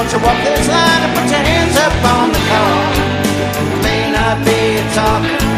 won't you walk this line and put your hands up on the car? May not be a talker,